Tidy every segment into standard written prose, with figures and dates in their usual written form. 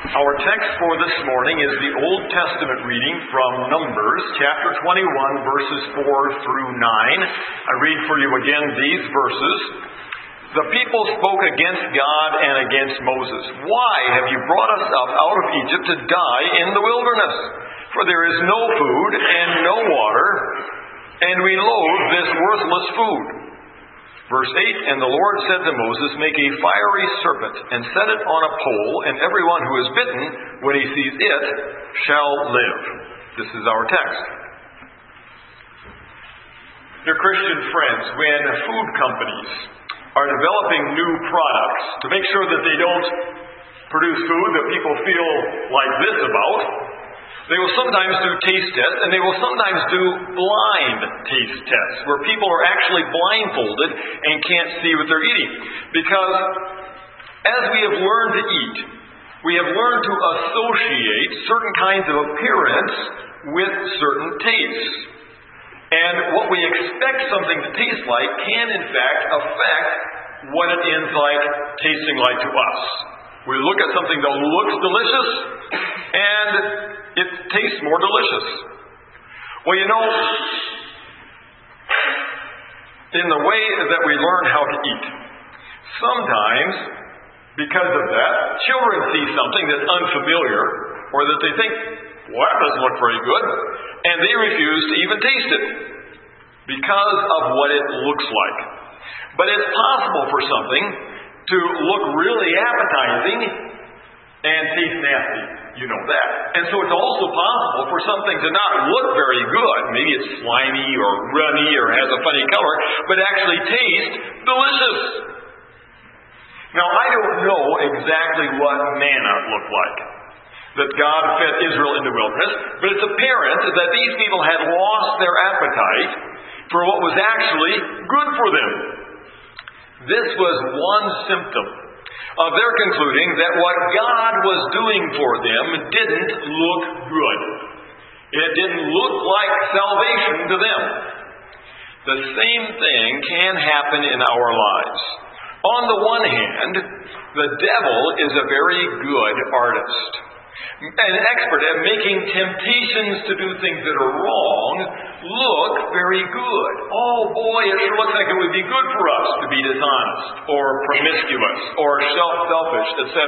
Our text for this morning is the Old Testament reading from Numbers, chapter 21, verses 4 through 9. I read for you again these verses. The people spoke against God and against Moses. Why have you brought us up out of Egypt to die in the wilderness? For there is no food and no water, and we loathe this worthless food. Verse 8, and the Lord said to Moses, make a fiery serpent and set it on a pole, and everyone who is bitten, when he sees it, shall live. This is our text. Dear Christian friends, when food companies are developing new products to make sure that they don't produce food that people feel like this about, they will sometimes do taste tests, and they will sometimes do blind taste tests, where people are actually blindfolded and can't see what they're eating. Because as we have learned to eat, we have learned to associate certain kinds of appearance with certain tastes. And what we expect something to taste like can, in fact, affect what it ends like tasting like to us. We look at something that looks delicious, and it tastes more delicious. Well, you know, in the way that we learn how to eat, sometimes, because of that, children see something that's unfamiliar, or that they think, well, that doesn't look very good, and they refuse to even taste it because of what it looks like. But it's possible for something to look really appetizing and taste nasty. You know that. And so it's also possible for something to not look very good. Maybe it's slimy or runny or has a funny color, but actually taste delicious. Now, I don't know exactly what manna looked like that God fed Israel in the wilderness, but it's apparent that these people had lost their appetite for what was actually good for them. This was one symptom of their concluding that what God was doing for them didn't look good. It didn't look like salvation to them. The same thing can happen in our lives. On the one hand, the devil is a very good artist, an expert at making temptations to do things that are wrong look very good. Oh boy, it sure looks like it would be good for us to be dishonest or promiscuous or selfish, etc.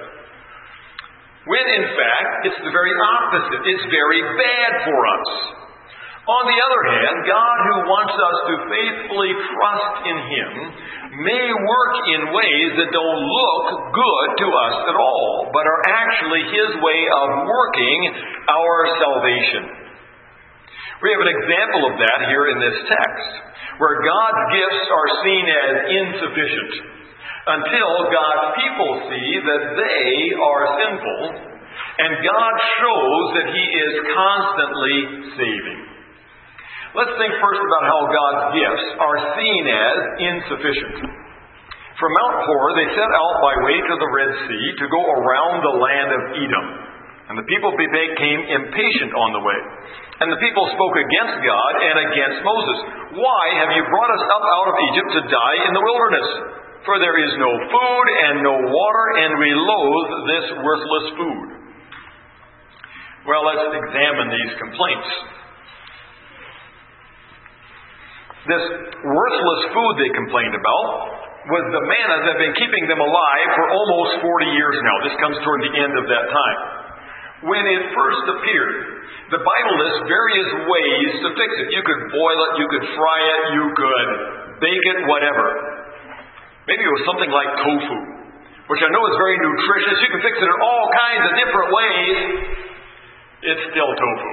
When in fact, it's the very opposite. It's very bad for us. On the other hand, God, who wants us to faithfully trust in Him, may work in ways that don't look good to us at all, but are actually His way of working our salvation. We have an example of that here in this text, where God's gifts are seen as insufficient until God's people see that they are sinful, and God shows that He is constantly saving. Let's think first about how God's gifts are seen as insufficient. From Mount Hor, they set out by way to the Red Sea to go around the land of Edom. And the people became impatient on the way. And the people spoke against God and against Moses. Why have you brought us up out of Egypt to die in the wilderness? For there is no food and no water, and we loathe this worthless food. Well, let's examine these complaints. This worthless food they complained about was the manna that had been keeping them alive for almost 40 years now. This comes toward the end of that time. When it first appeared, the Bible lists various ways to fix it. You could boil it, you could fry it, you could bake it, whatever. Maybe it was something like tofu, which I know is very nutritious. You can fix it in all kinds of different ways. It's still tofu.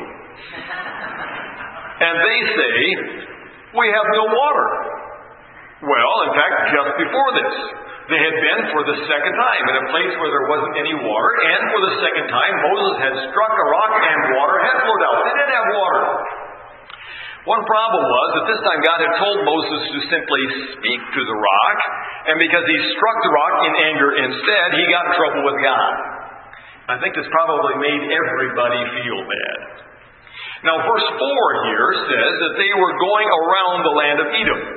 And they say, we have no water. Well, in fact, just before this, they had been for the second time in a place where there wasn't any water, and for the second time Moses had struck a rock and water had flowed out. They didn't have water. One problem was that this time God had told Moses to simply speak to the rock, and because he struck the rock in anger instead, he got in trouble with God. I think this probably made everybody feel bad. Now, verse 4 here says that they were going around the land of Edom.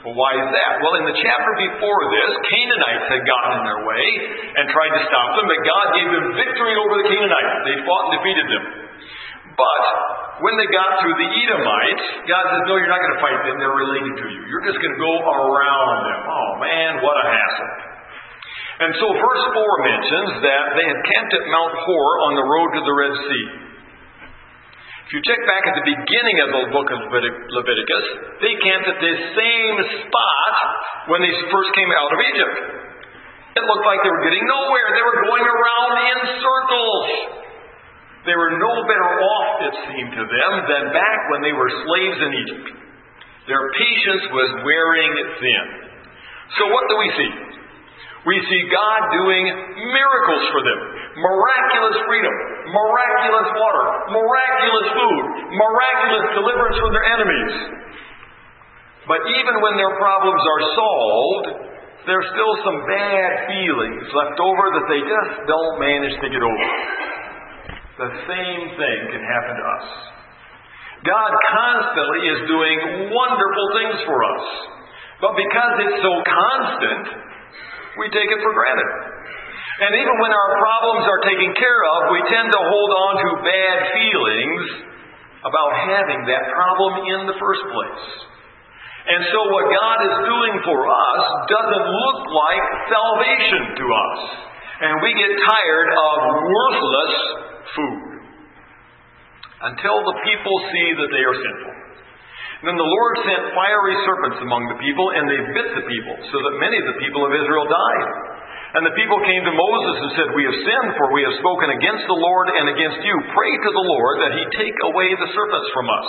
Well, why is that? Well, in the chapter before this, Canaanites had gotten in their way and tried to stop them, but God gave them victory over the Canaanites. They fought and defeated them. But when they got to the Edomites, God says, no, you're not going to fight them. They're related to you. You're just going to go around them. Oh, man, what a hassle. And so verse 4 mentions that they had camped at Mount Hor on the road to the Red Sea. If you check back at the beginning of the book of Leviticus, they camped at this same spot when they first came out of Egypt. It looked like they were getting nowhere. They were going around in circles. They were no better off, it seemed to them, than back when they were slaves in Egypt. Their patience was wearing thin. So what do we see? We see God doing miracles for them. Miraculous freedom, miraculous water, miraculous food, miraculous deliverance from their enemies. But even when their problems are solved, there's still some bad feelings left over that they just don't manage to get over. The same thing can happen to us. God constantly is doing wonderful things for us. But because it's so constant, we take it for granted. And even when our problems are taken care of, we tend to hold on to bad feelings about having that problem in the first place. And so what God is doing for us doesn't look like salvation to us. And we get tired of worthless food until the people see that they are sinful. Then the Lord sent fiery serpents among the people, and they bit the people, so that many of the people of Israel died. And the people came to Moses and said, we have sinned, for we have spoken against the Lord and against you. Pray to the Lord that he take away the serpents from us.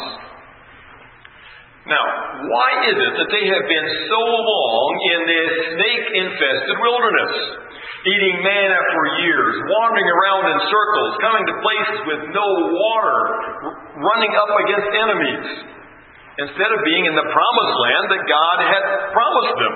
Now, why is it that they have been so long in this snake-infested wilderness, eating manna for years, wandering around in circles, coming to places with no water, running up against enemies, instead of being in the promised land that God had promised them?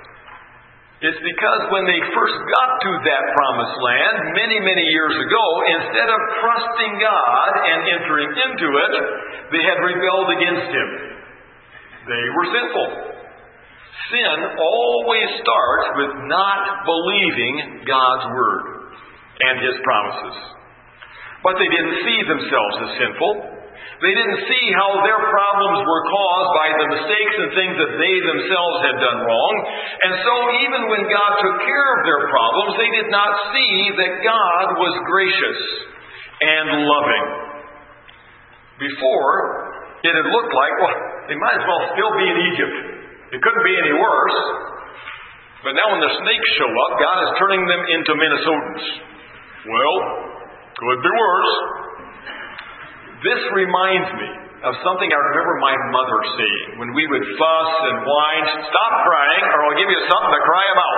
It's because when they first got to that promised land, many, many years ago, instead of trusting God and entering into it, they had rebelled against Him. They were sinful. Sin always starts with not believing God's Word and His promises. But they didn't see themselves as sinful. They didn't see how their problems were caused by the mistakes and things that they themselves had done wrong. And so even when God took care of their problems, they did not see that God was gracious and loving. Before, it had looked like, well, they might as well still be in Egypt. It couldn't be any worse. But now when the snakes show up, God is turning them into Minnesotans. Well, could be worse. This reminds me of something I remember my mother saying when we would fuss and whine, stop crying or I'll give you something to cry about.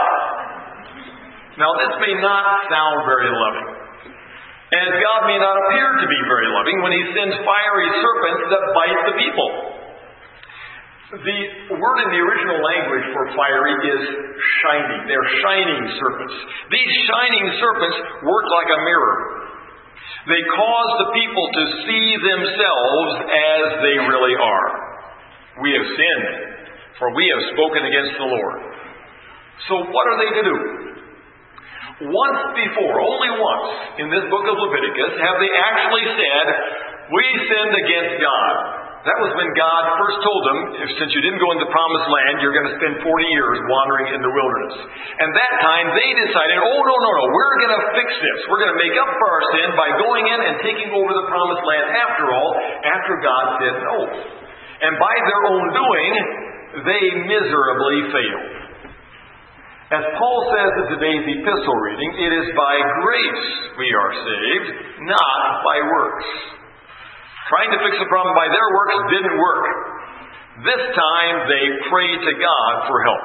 Now this may not sound very loving. And God may not appear to be very loving when He sends fiery serpents that bite the people. The word in the original language for fiery is shining. They're shining serpents. These shining serpents work like a mirror. They cause the people to see themselves as they really are. We have sinned, for we have spoken against the Lord. So what are they to do? Once before, only once, in this book of Leviticus, have they actually said, we sinned against God. That was when God first told them, since you didn't go into the promised land, you're going to spend 40 years wandering in the wilderness. And that time they decided, oh, no, we're going to fix this. We're going to make up for our sin by going in and taking over the promised land after all, after God said no. And by their own doing, they miserably failed. As Paul says in today's epistle reading, it is by grace we are saved, not by works. Trying to fix the problem by their works didn't work. This time they prayed to God for help.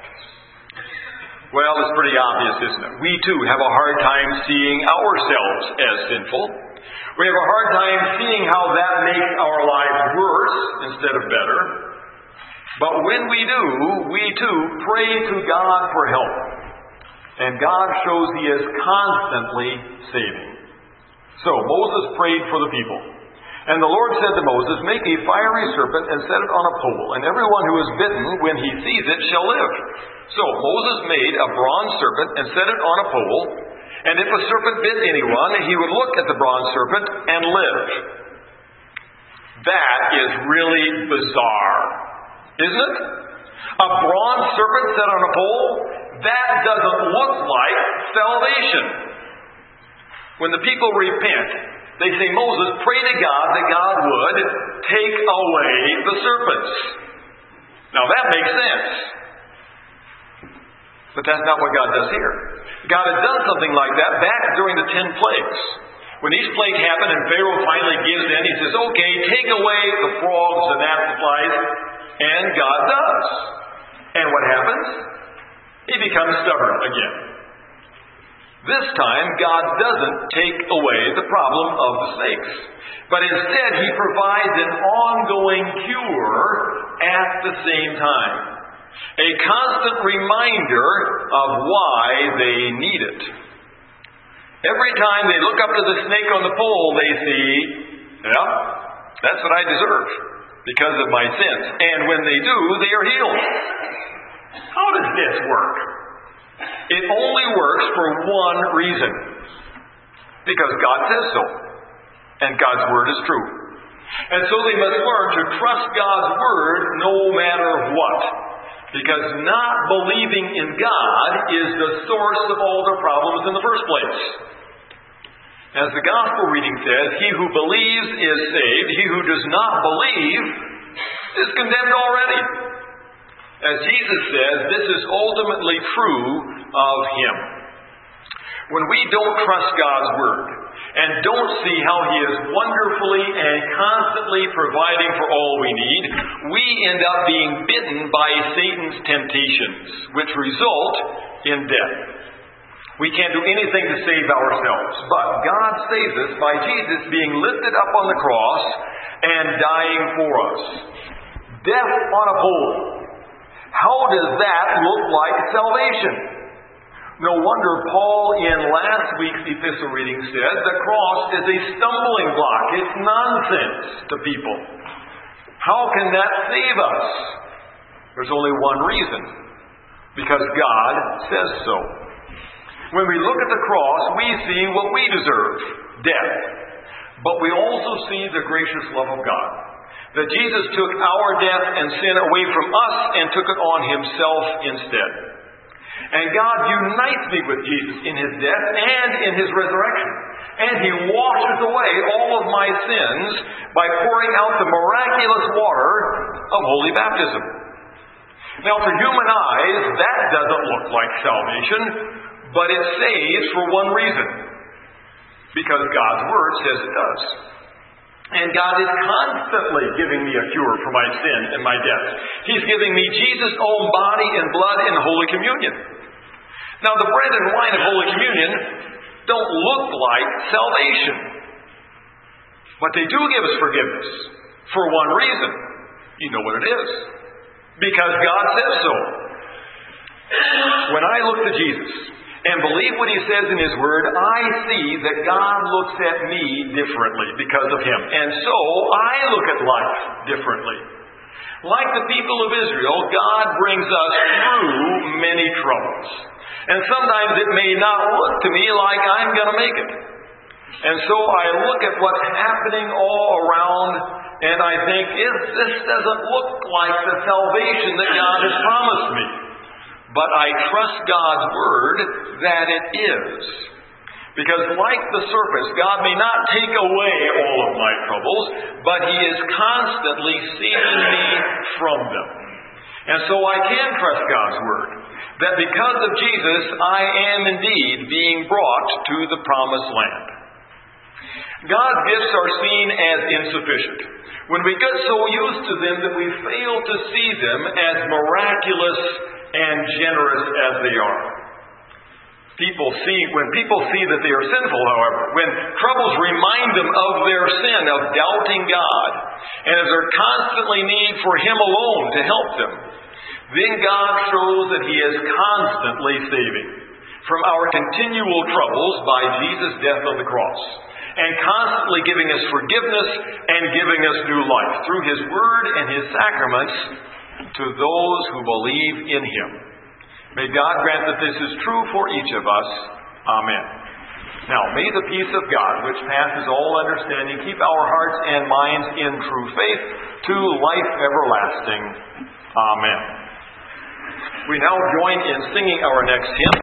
Well, it's pretty obvious, isn't it? We too have a hard time seeing ourselves as sinful. We have a hard time seeing how that makes our lives worse instead of better. But when we do, we too pray to God for help. And God shows He is constantly saving. So Moses prayed for the people. And the Lord said to Moses, Make a fiery serpent and set it on a pole, and everyone who is bitten, when he sees it, shall live. So Moses made a bronze serpent and set it on a pole, and if a serpent bit anyone, he would look at the bronze serpent and live. That is really bizarre, isn't it? A bronze serpent set on a pole? That doesn't look like salvation. When the people repent, they say, Moses, pray to God that God would take away the serpents. Now that makes sense. But that's not what God does here. God had done something like that back during the 10 plagues. When each plague happened and Pharaoh finally gives in, he says, okay, take away the frogs and gnats, and God does. And what happens? He becomes stubborn again. This time, God doesn't take away the problem of the snakes, but instead He provides an ongoing cure at the same time. A constant reminder of why they need it. Every time they look up to the snake on the pole, they see, yeah, that's what I deserve because of my sins. And when they do, they are healed. How does this work? It only works for one reason. Because God says so. And God's Word is true. And so they must learn to trust God's Word no matter what. Because not believing in God is the source of all their problems in the first place. As the Gospel reading says, he who believes is saved. He who does not believe is condemned already. As Jesus says, this is ultimately true of Him. When we don't trust God's Word and don't see how He is wonderfully and constantly providing for all we need, we end up being bitten by Satan's temptations, which result in death. We can't do anything to save ourselves, but God saves us by Jesus being lifted up on the cross and dying for us. Death on a pole. How does that look like salvation? No wonder Paul in last week's epistle reading said the cross is a stumbling block. It's nonsense to people. How can that save us? There's only one reason. Because God says so. When we look at the cross, we see what we deserve, death. But we also see the gracious love of God. That Jesus took our death and sin away from us and took it on Himself instead. And God unites me with Jesus in His death and in His resurrection. And He washes away all of my sins by pouring out the miraculous water of holy baptism. Now, to human eyes, that doesn't look like salvation, but it saves for one reason. Because God's Word says it does. And God is constantly giving me a cure for my sin and my death. He's giving me Jesus' own body and blood in Holy Communion. Now, the bread and wine of Holy Communion don't look like salvation. But they do give us forgiveness for one reason. You know what it is. Because God says so. When I look to Jesus and believe what He says in His Word, I see that God looks at me differently because of Him. And so I look at life differently. Like the people of Israel, God brings us through many troubles. And sometimes it may not look to me like I'm going to make it. And so I look at what's happening all around and I think, this doesn't look like the salvation that God has promised me. But I trust God's Word that it is. Because like the serpents, God may not take away all of my troubles, but He is constantly saving me from them. And so I can trust God's Word, that because of Jesus, I am indeed being brought to the promised land. God's gifts are seen as insufficient when we get so used to them that we fail to see them as miraculous and generous as they are. When people see that they are sinful, however, when troubles remind them of their sin, of doubting God, and as their constantly need for Him alone to help them, then God shows that He is constantly saving from our continual troubles by Jesus' death on the cross. and constantly giving us forgiveness and giving us new life through His Word and His sacraments to those who believe in Him. May God grant that this is true for each of us. Amen. Now, may the peace of God, which passes all understanding, keep our hearts and minds in true faith to life everlasting. Amen. We now join in singing our next hymn.